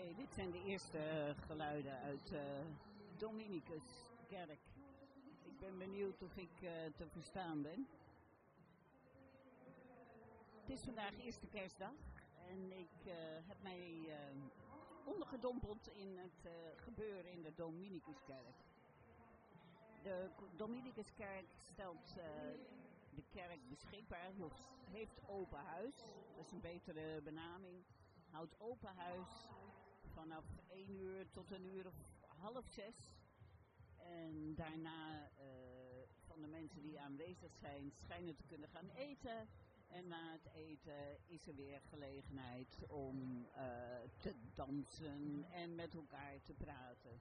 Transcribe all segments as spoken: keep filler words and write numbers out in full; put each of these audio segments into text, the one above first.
Oké, dit zijn de eerste geluiden uit de Dominicuskerk. Ik ben benieuwd of ik uh, te verstaan ben. Het is vandaag eerste kerstdag en ik uh, heb mij uh, ondergedompeld in het uh, gebeuren in de Dominicuskerk. De Dominicuskerk stelt uh, de kerk beschikbaar, heeft open huis, dat is een betere benaming. Houdt open huis vanaf één uur tot een uur of half zes. En daarna uh, van de mensen die aanwezig zijn schijnen te kunnen gaan eten. En na het eten is er weer gelegenheid om uh, te dansen en met elkaar te praten.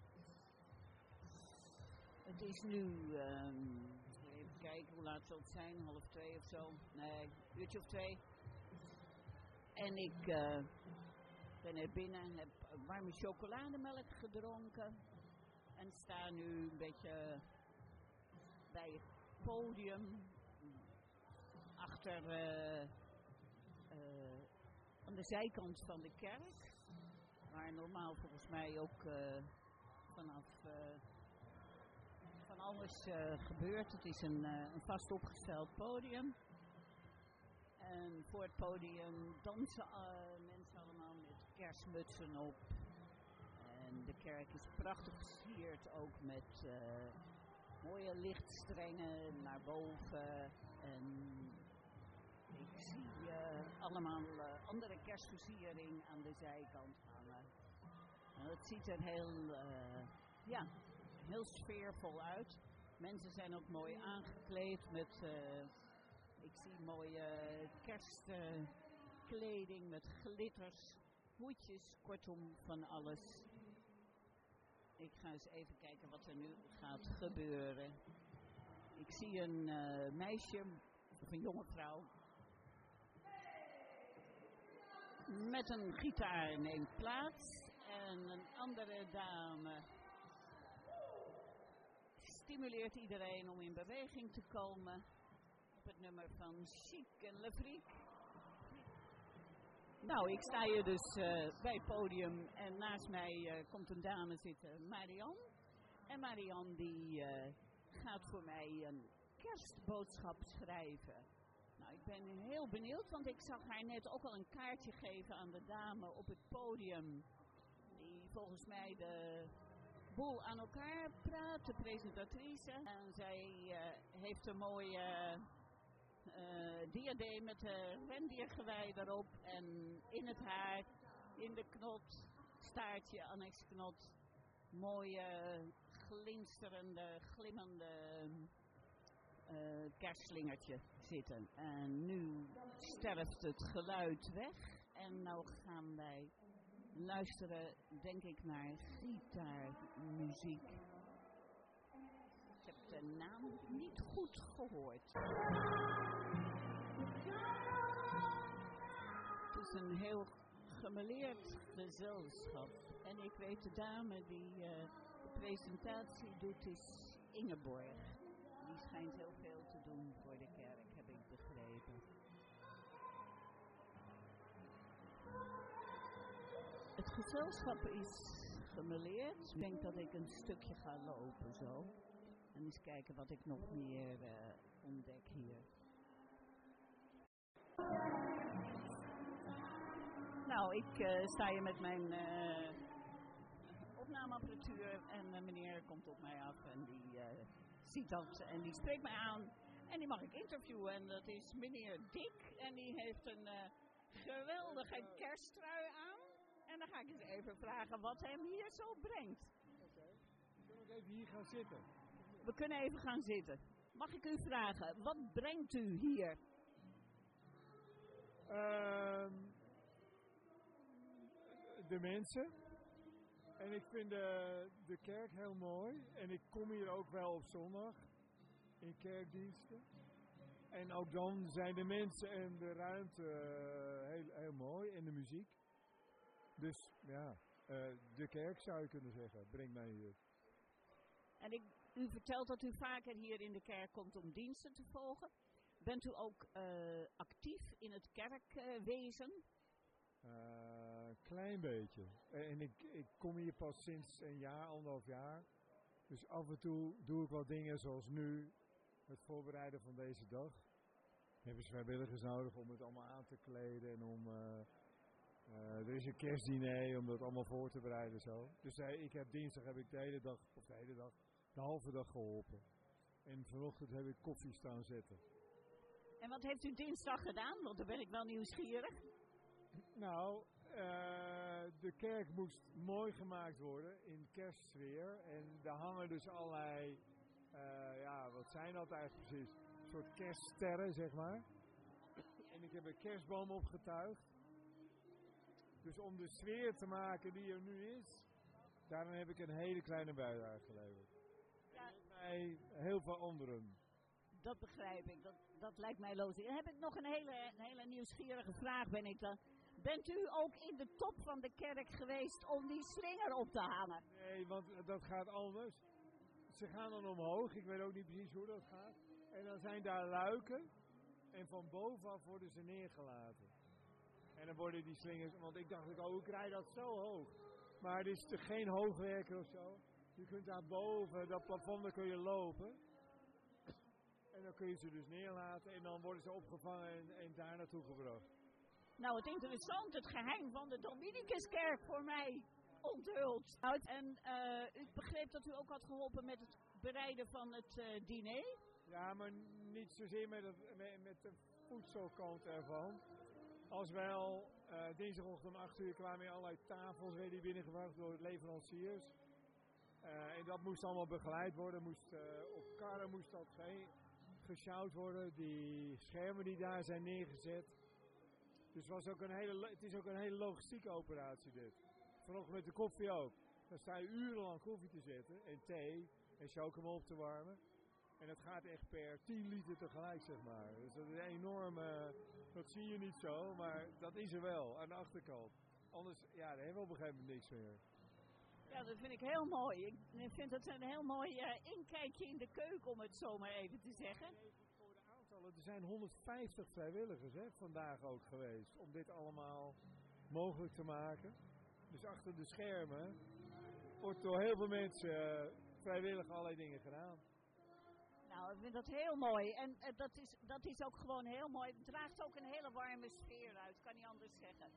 Het is nu, um, even kijken hoe laat zal het zijn, half twee of zo. Nee, een uurtje of twee. En ik uh, ben er binnen, heb warme chocolademelk gedronken. En sta nu een beetje bij het podium. Achter, uh, uh, aan de zijkant van de kerk. Waar normaal volgens mij ook uh, vanaf uh, van alles uh, gebeurt. Het is een, uh, een vast opgesteld podium. En voor het podium dansen uh, mensen allemaal met kerstmutsen op. En de kerk is prachtig versierd, ook met uh, mooie lichtstrengen naar boven. En ik zie uh, allemaal uh, andere kerstversiering aan de zijkant hangen. En dat ziet er heel, uh, ja, heel sfeervol uit. Mensen zijn ook mooi aangekleed met... Uh, Ik zie mooie kerstkleding uh, met glitters, hoedjes, kortom van alles. Ik ga eens even kijken wat er nu gaat gebeuren. Ik zie een uh, meisje, of een jonge vrouw, met een gitaar neemt plaats. En een andere dame stimuleert iedereen om in beweging te komen. Het nummer van Chic en Le Freak. Nou, ik sta hier dus uh, bij het podium en naast mij uh, komt een dame zitten, Marianne. En Marianne die uh, gaat voor mij een kerstboodschap schrijven. Nou, ik ben heel benieuwd, want ik zag haar net ook al een kaartje geven aan de dame op het podium. Die volgens mij de boel aan elkaar praat, de presentatrice. En zij uh, heeft een mooie... Uh, diadeem met een rendiergewei erop en in het haar, in de knot, staartje, annexknot, mooie glinsterende, glimmende uh, kerstslingertje zitten. En nu sterft het geluid weg en nou gaan wij luisteren, denk ik, naar gitaarmuziek. Ik heb de naam niet goed gehoord. Het is een heel gemêleerd gezelschap. En ik weet de dame die uh, de presentatie doet is Ingeborg. Die schijnt heel veel te doen voor de kerk, heb ik begrepen. Het gezelschap is gemêleerd. Ik denk dat ik een stukje ga lopen zo. En eens kijken wat ik nog meer uh, ontdek hier. Nou, ik uh, sta hier met mijn uh, opnameapparatuur en uh, meneer komt op mij af en die uh, ziet dat en die spreekt mij aan. En die mag ik interviewen en dat is meneer Dick en die heeft een uh, geweldige kersttrui aan. En dan ga ik eens even vragen wat hem hier zo brengt. Oké, okay. Kunnen we even hier gaan zitten? We kunnen even gaan zitten. Mag ik u vragen, wat brengt u hier? Uh, de mensen. En ik vind de, de kerk heel mooi. En ik kom hier ook wel op zondag in kerkdiensten. En ook dan zijn de mensen en de ruimte heel, heel mooi. En de muziek. Dus ja, uh, de kerk zou je kunnen zeggen, brengt mij hier. En ik, u vertelt dat u vaker hier in de kerk komt om diensten te volgen. Bent u ook uh, actief in het kerkwezen? Uh, klein beetje. En ik, ik kom hier pas sinds een jaar, anderhalf jaar. Dus af en toe doe ik wat dingen zoals nu. Het voorbereiden van deze dag. Hebben ze vrijwilligers nodig om het allemaal aan te kleden. En om, uh, uh, er is een kerstdiner om dat allemaal voor te bereiden. Zo. Dus uh, ik heb dinsdag heb ik de hele dag, of de hele dag, de halve dag geholpen. En vanochtend heb ik koffie staan zetten. En wat heeft u dinsdag gedaan? Want dan ben ik wel nieuwsgierig. Nou, uh, de kerk moest mooi gemaakt worden in kerstsfeer. En daar hangen dus allerlei, uh, ja, wat zijn dat eigenlijk precies? Een soort kerststerren, zeg maar. En ik heb een kerstboom opgetuigd. Dus om de sfeer te maken die er nu is, daarom heb ik een hele kleine bijdrage geleverd. Ja. En mij heel veel anderen. Dat begrijp ik, dat, dat lijkt mij logisch. Dan heb ik nog een hele, een hele nieuwsgierige vraag, ben ik dan. Bent u ook in de top van de kerk geweest om die slinger op te hangen? Nee, want dat gaat anders. Ze gaan dan omhoog, ik weet ook niet precies hoe dat gaat. En dan zijn daar luiken en van bovenaf worden ze neergelaten. En dan worden die slingers, want ik dacht, oh, ik rijd dat zo hoog. Maar het is toch geen hoogwerker of zo. Je kunt daar boven, dat plafond, daar kun je lopen. En dan kun je ze dus neerlaten en dan worden ze opgevangen en, en daar naartoe gebracht. Nou, het interessant, het geheim van de Dominicuskerk voor mij onthuld. En uh, ik begreep dat u ook had geholpen met het bereiden van het uh, diner. Ja, maar niet zozeer met, het, met, met de voedselkant ervan. Als wel uh, dinsdagochtend om acht uur kwamen er allerlei tafels werden die binnengebracht door leveranciers. Uh, en dat moest allemaal begeleid worden, moest, uh, op karren moest dat heen gesjouwd worden. Die schermen die daar zijn neergezet. Dus het, was ook een hele, het is ook een hele logistieke operatie dit. Vanochtend met de koffie ook. Dan sta je urenlang koffie te zetten en thee en chocomel op te warmen. En dat gaat echt per tien liter tegelijk, zeg maar. Dus dat is enorm, uh, dat zie je niet zo, maar dat is er wel aan de achterkant. Anders, ja, daar hebben we op een gegeven moment niks meer. Ja, dat vind ik heel mooi. Ik vind dat een heel mooi uh, inkijkje in de keuken, om het zo maar even te zeggen. Voor de aantallen, er zijn honderdvijftig vrijwilligers hè, vandaag ook geweest om dit allemaal mogelijk te maken. Dus achter de schermen wordt door heel veel mensen uh, vrijwillig allerlei dingen gedaan. Nou, ik vind dat heel mooi. En uh, dat, is, dat is ook gewoon heel mooi. Het draagt ook een hele warme sfeer uit, kan niet anders zeggen.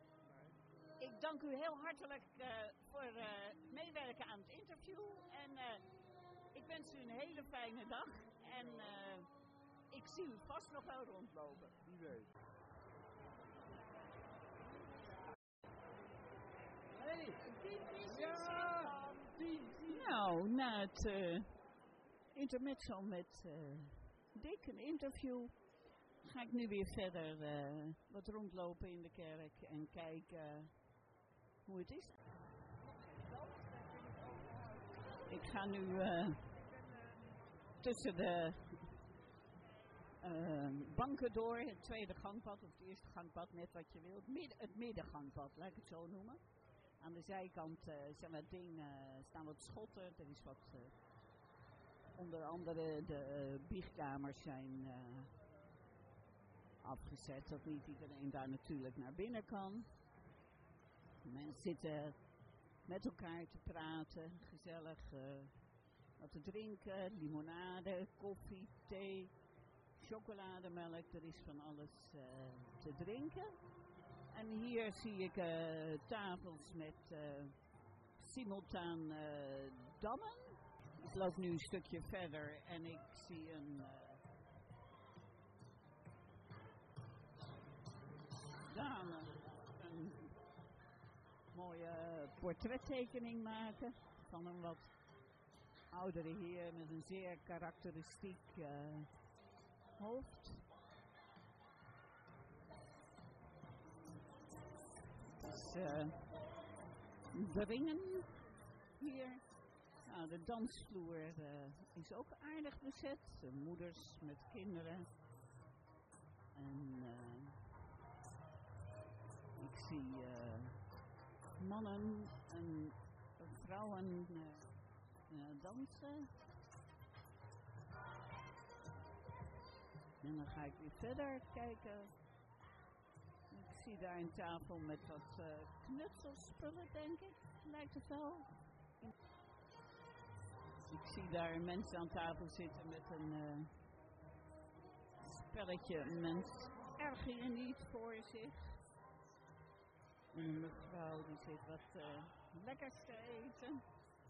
Ik dank u heel hartelijk uh, voor uh, het meewerken aan het interview. En uh, ik wens u een hele fijne dag. En uh, ik zie u vast nog wel rondlopen. Wie weet. Hey, ja, nou, na het uh, intermezzo met uh, Dick, een interview, ga ik nu weer verder uh, wat rondlopen in de kerk en kijken hoe het is. Ik ga nu uh, tussen de uh, banken door, het tweede gangpad of het eerste gangpad, net wat je wilt. Midden, het middengangpad, laat ik het zo noemen. Aan de zijkant uh, zijn wat dingen, uh, staan wat schotten, er is wat, uh, onder andere de uh, biechtkamers zijn uh, afgezet, dat niet iedereen daar natuurlijk naar binnen kan. Mensen zitten met elkaar te praten, gezellig uh, wat te drinken, limonade, koffie, thee, chocolademelk, er is van alles uh, te drinken. En hier zie ik uh, tafels met uh, simultaan uh, dammen. Ik loop nu een stukje verder en ik zie een uh, dame een mooie portrettekening maken van een wat oudere heer met een zeer karakteristiek uh, hoofd. Het is uh, dringen hier. Nou, de dansvloer uh, is ook aardig bezet. De moeders met kinderen. En uh, ik zie uh, mannen en vrouwen uh, uh, dansen. En dan ga ik weer verder kijken. Ik zie daar een tafel met wat uh, knutselspullen, denk ik. Lijkt het wel. Ik zie daar mensen aan tafel zitten met een uh, spelletje. Een mens erger je niet voor zich. En een mevrouw die zit wat uh, lekkers te eten.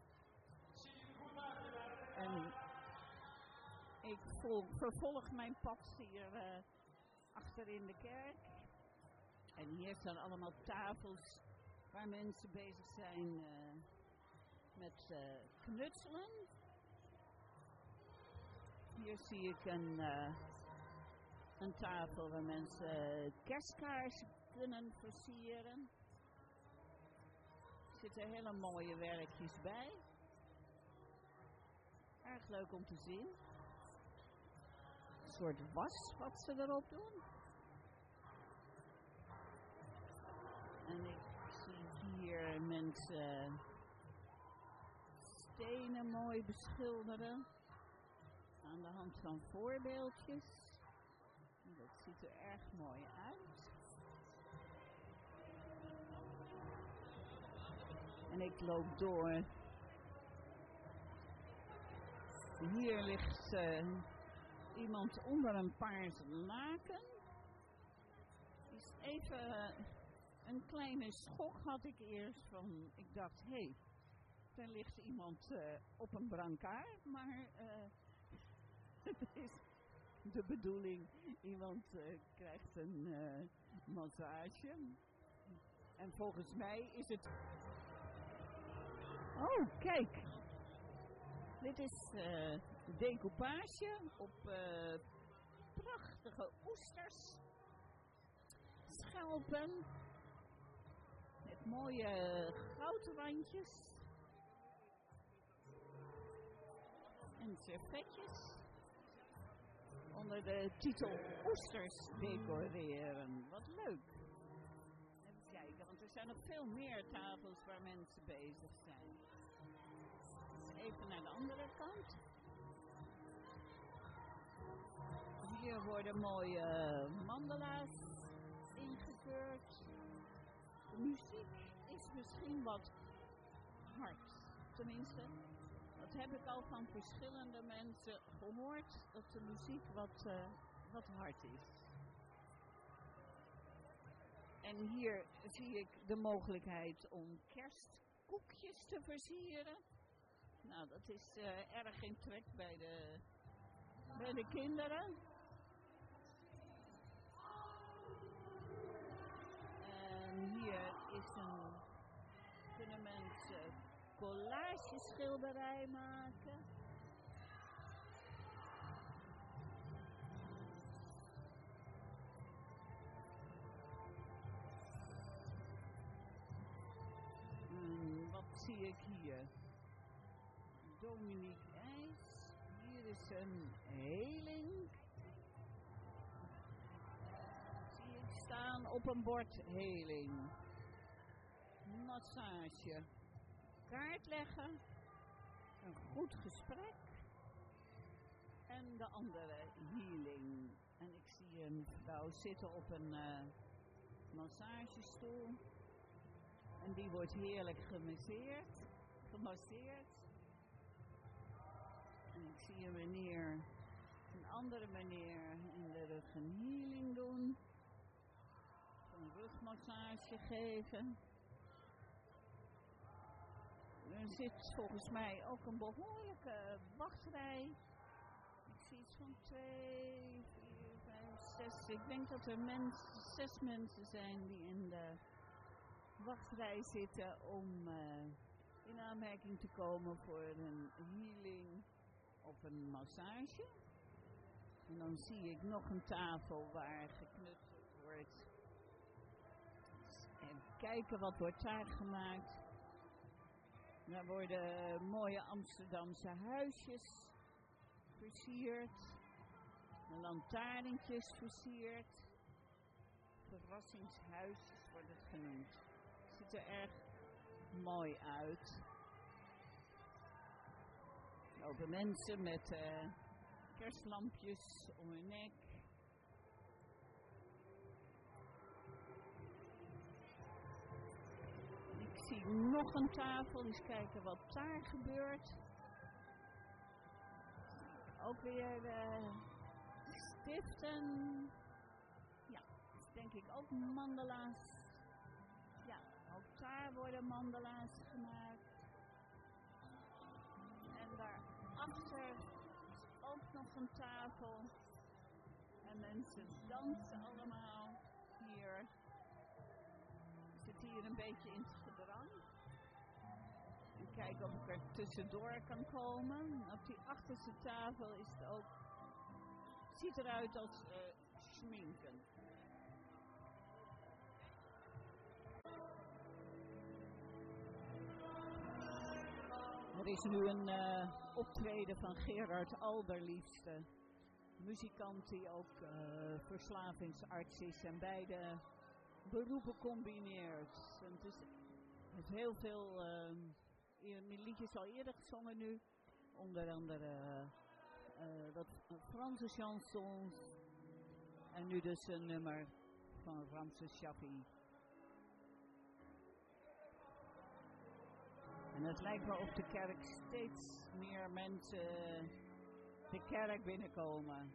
En ik volg, vervolg mijn pad hier uh, achter in de kerk. En hier staan allemaal tafels waar mensen bezig zijn uh, met uh, knutselen. Hier zie ik een, uh, een tafel waar mensen uh, kerstkaarsen kunnen versieren. Er zitten hele mooie werkjes bij. Erg leuk om te zien. Een soort was wat ze erop doen. En ik zie hier mensen stenen mooi beschilderen. Aan de hand van voorbeeldjes. Dat ziet er erg mooi uit. En ik loop door. Hier ligt uh, iemand onder een paars laken. Is even uh, een kleine schok had ik eerst van. Ik dacht, hé, hey, er ligt iemand uh, op een brancard, maar uh, het is de bedoeling. Iemand uh, krijgt een uh, massage. En volgens mij is het. Oh, kijk. Dit is uh, decoupage op uh, prachtige oesters, schelpen, met mooie goudrandjes en servetjes. Onder de titel oesters decoreren. Wat leuk. Even kijken, want er zijn nog veel meer tafels waar mensen bezig zijn. Even naar de andere kant. Hier worden mooie mandala's ingekleurd. De muziek is misschien wat hard. Tenminste, dat heb ik al van verschillende mensen gehoord. Dat de muziek wat, uh, wat hard is. En hier zie ik de mogelijkheid om kerstkoekjes te versieren. Nou, dat is uh, erg in trek bij de, bij de kinderen. En hier is een, kunnen mensen collageschilderij maken. Hmm, wat zie ik hier? Dominique IJs. Hier is een heling. Zie ik staan op een bord heling. Massage. Kaart leggen. Een goed gesprek. En de andere healing. En ik zie een vrouw zitten op een uh, massagestoel. En die wordt heerlijk gemasseerd. Gemasseerd. En ik zie een meneer, een andere meneer in de rug een healing doen. Een rugmassage geven. Er zit volgens mij ook een behoorlijke wachtrij. Ik zie iets van twee, vier, vijf, zes. Ik denk dat er mens, zes mensen zijn die in de wachtrij zitten om uh, in aanmerking te komen voor een healing of een massage. En dan zie ik nog een tafel waar geknutseld wordt. Even kijken wat wordt daar gemaakt. Daar worden mooie Amsterdamse huisjes versierd. Lantaarntjes versierd. Verrassingshuisjes wordt het genoemd. Ziet er erg mooi uit. Er lopen mensen met uh, kerstlampjes om hun nek. nog een tafel. Eens kijken wat daar gebeurt. Ook weer uh, stiften. Ja, denk ik ook mandala's. Ja, ook daar worden mandala's gemaakt. En daarachter ook nog een tafel. En mensen dansen allemaal hier. Ik zit hier een beetje in het gedrang. En kijken of ik er tussendoor kan komen. Op die achterste tafel is het ook. Ziet eruit als uh, schminken. Er is nu een uh, optreden van Gerard Alderliefste. Muzikant die ook uh, verslavingsarts is en beide beroepen combineert. En het is, heeft heel veel uh, liedjes al eerder gezongen nu. Onder andere uh, wat Franse chansons. En nu dus een nummer van Ramses Shaffi. En het lijkt wel of de kerk steeds meer mensen de kerk binnenkomen.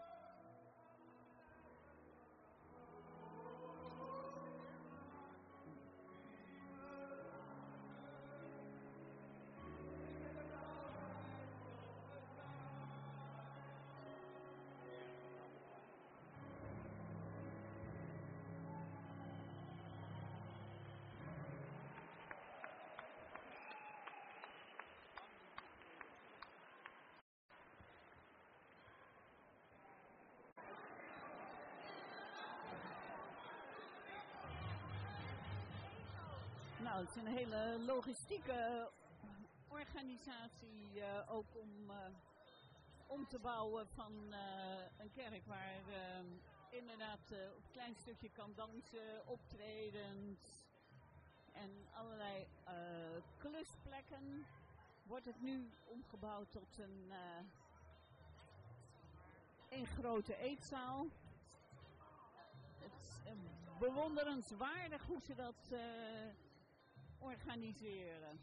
Nou, het is een hele logistieke organisatie uh, ook om, uh, om te bouwen van uh, een kerk waar uh, inderdaad uh, op een klein stukje kan dansen, optredens en allerlei uh, klusplekken. Wordt het nu omgebouwd tot een, uh, een grote eetzaal. Het is uh, bewonderenswaardig hoe ze dat uh, organiseren.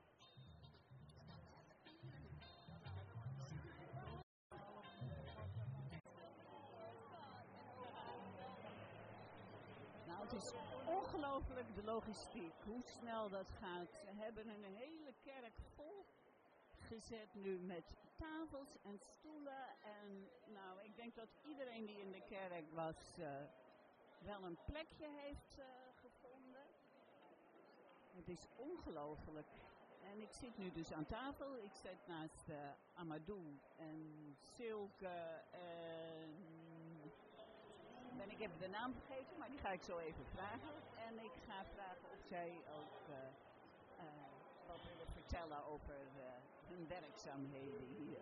Nou, het is ongelooflijk de logistiek, hoe snel dat gaat. Ze hebben een hele kerk vol gezet nu met tafels en stoelen. En nou, ik denk dat iedereen die in de kerk was uh, wel een plekje heeft uh, gevonden. Het is ongelooflijk. En ik zit nu dus aan tafel. Ik zit naast uh, Amadou en Silke en... Ben ik even de naam vergeten, maar die ga ik zo even vragen. En ik ga vragen of zij ook uh, uh, wat willen vertellen over uh, hun werkzaamheden hier.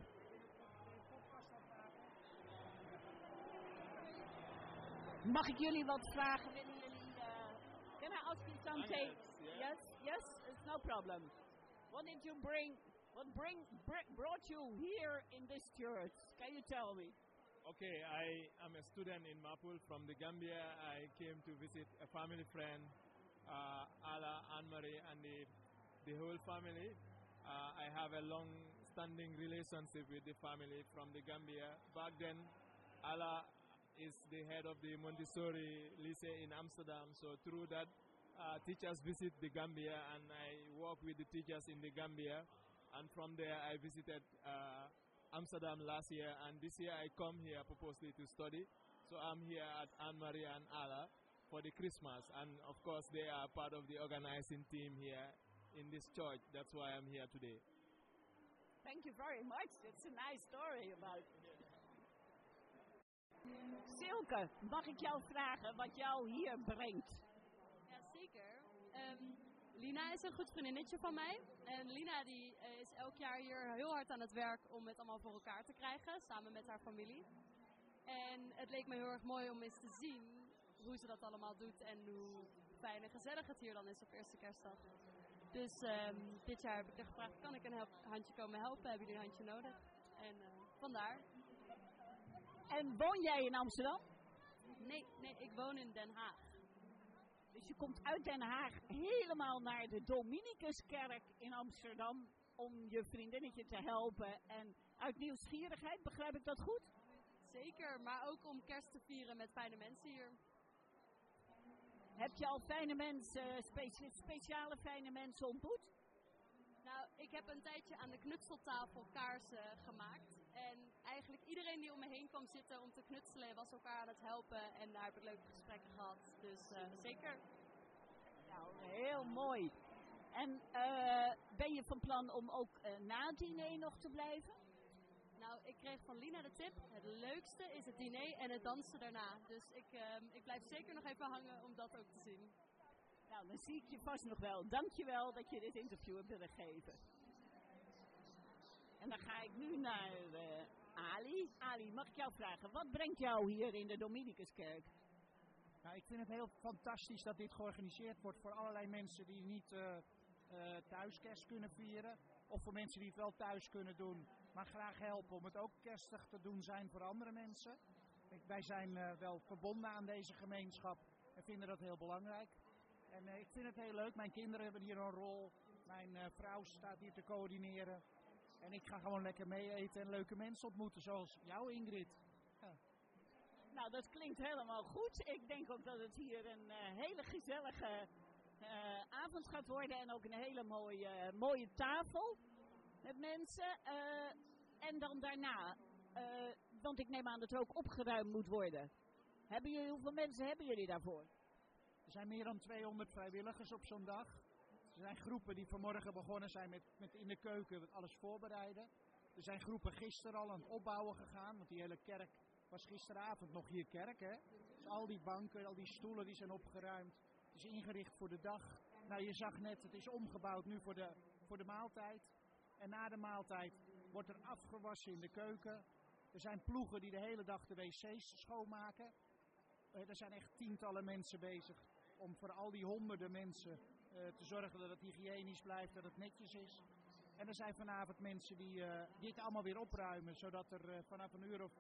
Mag ik jullie wat vragen? Willen jullie... Uh, can I ask you something? Yes, yes, it's no problem. What did you bring, what bring, br- brought you here in this church? Can you tell me? Okay, I am a student in Mapul from the Gambia. I came to visit a family friend, uh, Ala, Anne-Marie, and the, the whole family. Uh, I have a long-standing relationship with the family from the Gambia. Back then, Ala is the head of the Montessori Lycée in Amsterdam, so through that, Uh, teachers visit the Gambia, and I work with the teachers in the Gambia. And from there, I visited uh, Amsterdam last year, and this year I come here purposely to study. So I'm here at Anne-Marie and Ala for the Christmas, and of course they are part of the organizing team here in this church. That's why I'm here today. Thank you very much. It's a nice story about it. Silke, mag ik jou vragen wat jou hier brengt? Zeker. Um, Lina is een goed vriendinnetje van mij. En Lina die uh, is elk jaar hier heel hard aan het werk om het allemaal voor elkaar te krijgen, samen met haar familie. En het leek me heel erg mooi om eens te zien hoe ze dat allemaal doet en hoe fijn en gezellig het hier dan is op eerste kerstdag. Dus um, dit jaar heb ik er gevraagd, kan ik een help- handje komen helpen? Hebben jullie een handje nodig? En uh, vandaar. En woon jij in Amsterdam? Nee, nee, ik woon in Den Haag. Dus je komt uit Den Haag helemaal naar de Dominicuskerk in Amsterdam om je vriendinnetje te helpen. En uit nieuwsgierigheid, begrijp ik dat goed? Zeker, maar ook om kerst te vieren met fijne mensen hier. Heb je al fijne mensen, specia- speciale fijne mensen ontmoet? Nou, ik heb een tijdje aan de knutseltafel kaarsen gemaakt. En eigenlijk iedereen die om me heen kwam zitten om te knutselen was elkaar aan het helpen. En daar heb ik leuke gesprekken gehad. Dus uh, zeker. Nou, heel mooi. En uh, ben je van plan om ook uh, na het diner nog te blijven? Nou, ik kreeg van Lina de tip. Het leukste is het diner en het dansen daarna. Dus ik, uh, ik blijf zeker nog even hangen om dat ook te zien. Nou, dan zie ik je vast nog wel. Dank je wel dat je dit interview hebt willen geven. En dan ga ik nu naar uh, Ali. Ali, mag ik jou vragen, wat brengt jou hier in de Dominicuskerk? Nou, ik vind het heel fantastisch dat dit georganiseerd wordt voor allerlei mensen die niet uh, uh, thuis kerst kunnen vieren. Of voor mensen die het wel thuis kunnen doen, maar graag helpen om het ook kerstig te doen zijn voor andere mensen. Ik, wij zijn uh, wel verbonden aan deze gemeenschap en vinden dat heel belangrijk. En uh, ik vind het heel leuk. Mijn kinderen hebben hier een rol. Mijn uh, vrouw staat hier te coördineren. En ik ga gewoon lekker mee eten en leuke mensen ontmoeten, zoals jou, Ingrid. Ja. Nou, dat klinkt helemaal goed. Ik denk ook dat het hier een uh, hele gezellige uh, avond gaat worden. En ook een hele mooie, uh, mooie tafel met mensen. Uh, en dan daarna, uh, want ik neem aan dat er ook opgeruimd moet worden. Hebben jullie, hoeveel mensen hebben jullie daarvoor? Er zijn meer dan tweehonderd vrijwilligers op zo'n dag. Er zijn groepen die vanmorgen begonnen zijn met, met in de keuken alles voorbereiden. Er zijn groepen gisteren al aan het opbouwen gegaan, want die hele kerk was gisteravond nog hier kerk, hè. Dus al die banken, al die stoelen die zijn opgeruimd. Het is ingericht voor de dag. Nou, je zag net, het is omgebouwd nu voor de, voor de maaltijd. En na de maaltijd wordt er afgewassen in de keuken. Er zijn ploegen die de hele dag de wc's schoonmaken. Er zijn echt tientallen mensen bezig om voor al die honderden mensen uh, te zorgen dat het hygiënisch blijft, dat het netjes is. En er zijn vanavond mensen die uh, dit allemaal weer opruimen, zodat er uh, vanaf een uur of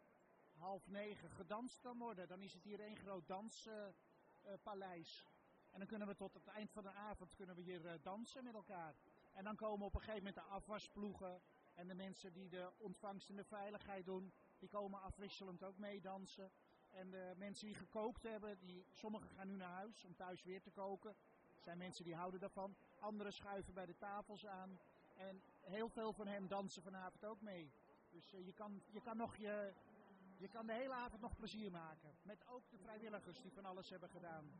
half negen gedanst kan worden. Dan is het hier één groot danspaleis. Uh, uh, en dan kunnen we tot het eind van de avond kunnen we hier uh, dansen met elkaar. En dan komen op een gegeven moment de afwasploegen en de mensen die de ontvangst en de veiligheid doen, die komen afwisselend ook meedansen. En de mensen die gekookt hebben, die, sommigen gaan nu naar huis om thuis weer te koken. Er zijn mensen die houden daarvan. Anderen schuiven bij de tafels aan. En heel veel van hen dansen vanavond ook mee. Dus uh, je, kan, je, kan nog je, je kan de hele avond nog plezier maken. Met ook de vrijwilligers die van alles hebben gedaan.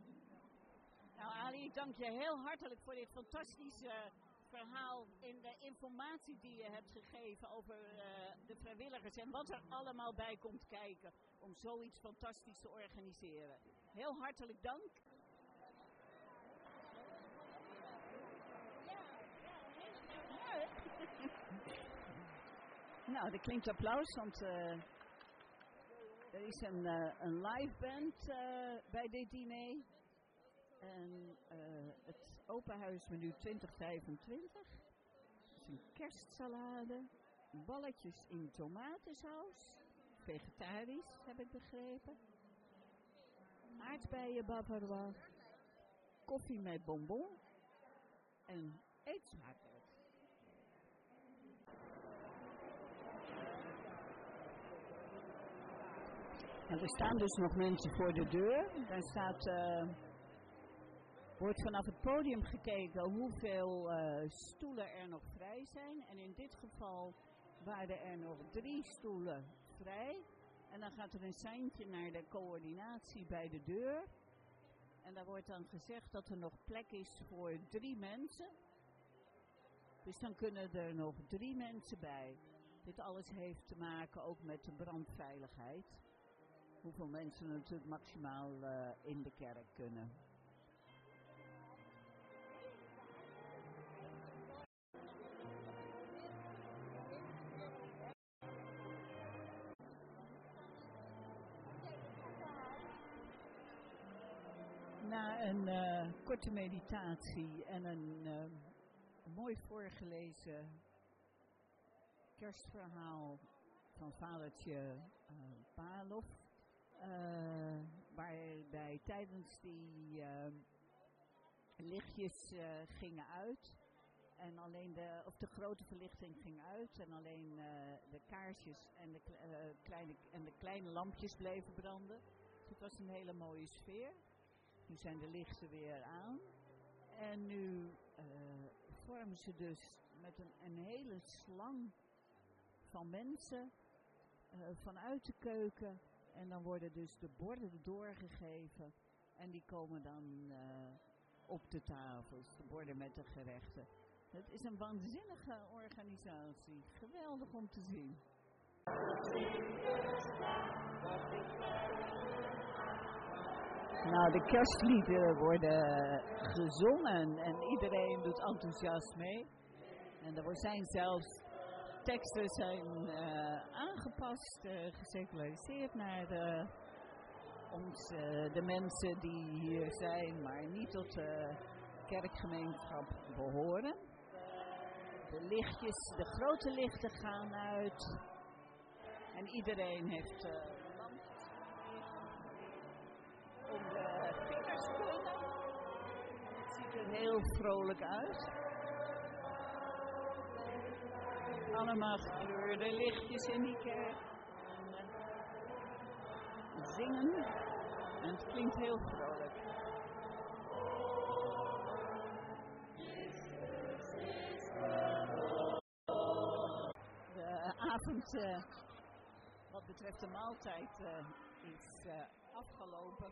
Nou Ali, ik dank je heel hartelijk voor dit fantastische verhaal en de informatie die je hebt gegeven over uh, de vrijwilligers en wat er allemaal bij komt kijken om zoiets fantastisch te organiseren. Heel hartelijk dank. Nou, er klinkt applaus, want uh, er is een, uh, een live band uh, bij dit diner. En uh, het openhuismenu twintig vijfentwintig. Dus een kerstsalade, balletjes in tomatensaus, vegetarisch heb ik begrepen. Aardbeien bavarois, koffie met bonbon en eet smakelijk. En er staan dus nog mensen voor de deur. Daar staat... Uh, wordt vanaf het podium gekeken hoeveel uh, stoelen er nog vrij zijn. En in dit geval waren er nog drie stoelen vrij. En dan gaat er een seintje naar de coördinatie bij de deur. En daar wordt dan gezegd dat er nog plek is voor drie mensen. Dus dan kunnen er nog drie mensen bij. Dit alles heeft te maken ook met de brandveiligheid. Hoeveel mensen natuurlijk maximaal uh, in de kerk kunnen. Na een uh, korte meditatie en een uh, mooi voorgelezen kerstverhaal van vadertje uh, Palof, uh, waarbij tijdens die uh, lichtjes uh, gingen uit. En alleen de, of de grote verlichting ging uit en alleen uh, de kaarsjes en de, uh, kleine, en de kleine lampjes bleven branden. Dus het was een hele mooie sfeer. Nu zijn de lichten weer aan. En nu uh, vormen ze dus met een, een hele slang van mensen uh, vanuit de keuken. En dan worden dus de borden doorgegeven. En die komen dan uh, op de tafels, de borden met de gerechten. Het is een waanzinnige organisatie. Geweldig om te zien. Nou, de kerstliederen worden gezongen en iedereen doet enthousiast mee. En er zijn zelfs teksten zijn uh, aangepast, uh, geseculariseerd naar de, ons, uh, de mensen die hier zijn, maar niet tot de kerkgemeenschap behoren. De lichtjes, de grote lichten gaan uit. En iedereen heeft uh, lampjes om de vingers te kunnen. Het ziet er heel vrolijk uit. Allemaal gekleurde lichtjes in die kerk. En uh, zingen. En het klinkt heel vrolijk. De avond, uh, wat betreft de maaltijd, uh, is uh, afgelopen.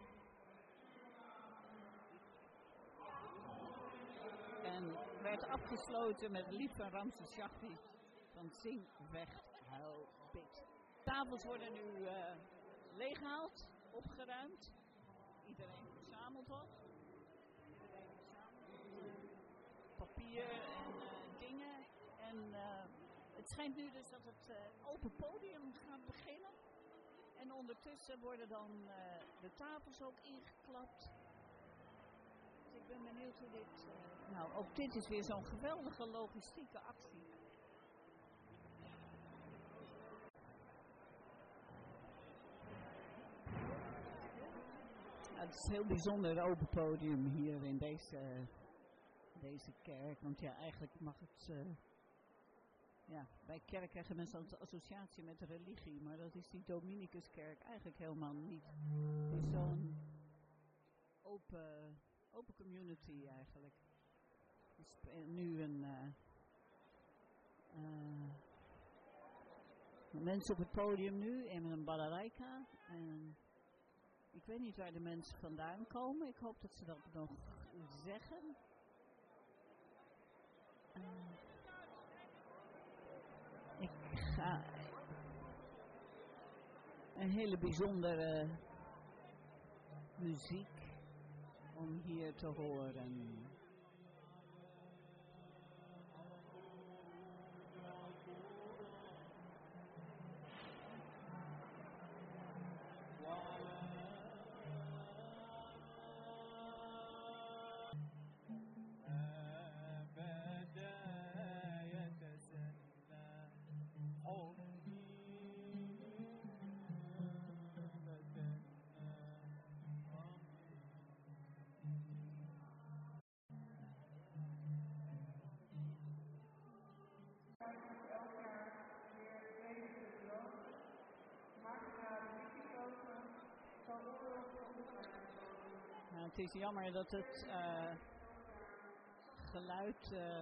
En werd afgesloten met het lied van Ramses Shaffi van Zing, Vecht, Huil, Bid. Tafels worden nu uh, leeggehaald, opgeruimd. Iedereen verzamelt wat. Iedereen verzamelt papier en uh, dingen. En uh, het schijnt nu dus dat het uh, open podium gaat beginnen. En ondertussen worden dan uh, de tafels ook ingeklapt. Dus ik ben benieuwd hoe dit... Uh, nou, ook dit is weer zo'n geweldige logistieke actie. Nou, het is een heel bijzonder open podium hier in deze, deze kerk. Want ja, eigenlijk mag het... Uh, ja, bij kerk krijgen mensen een associatie met de religie. Maar dat is die Dominicuskerk eigenlijk helemaal niet. Het is zo'n open, open community eigenlijk. Dus nu een... Uh, uh, mensen op het podium nu in een balalaika. En ik weet niet waar de mensen vandaan komen. Ik hoop dat ze dat nog zeggen. Uh, ik ga een hele bijzondere muziek om hier te horen. Nou, het is jammer dat het uh, geluid uh,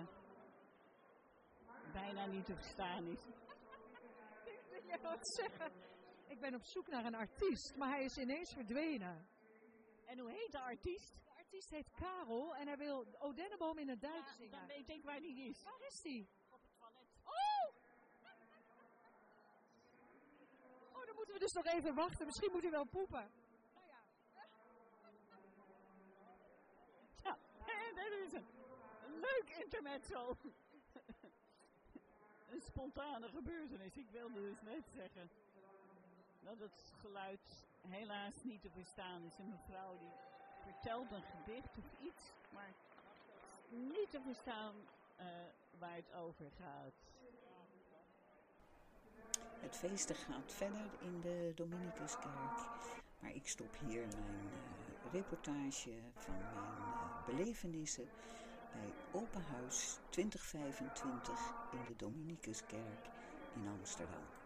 bijna niet te verstaan is. Ik wil je wat zeggen. Ik ben op zoek naar een artiest, maar hij is ineens verdwenen. En hoe heet de artiest? De artiest heet Karel en hij wil O Denneboom in het Duits ja, zingen. Dan weet ik waar die is. Waar is die? Op het toilet. Oh! Oh, dan moeten we dus nog even wachten. Misschien moet hij wel poepen. Nou ja. Ja, dat is een leuk intermezzo. Een spontane gebeurtenis. Ik wilde dus net zeggen dat het geluid helaas niet te verstaan is. Een mevrouw die vertelt een gedicht of iets, maar niet te verstaan uh, waar het over gaat. Het feest gaat verder in de Dominicuskerk, Maar ik stop hier mijn uh, reportage van mijn uh, belevenissen bij Open Huis twintig vijfentwintig in de Dominicuskerk in Amsterdam.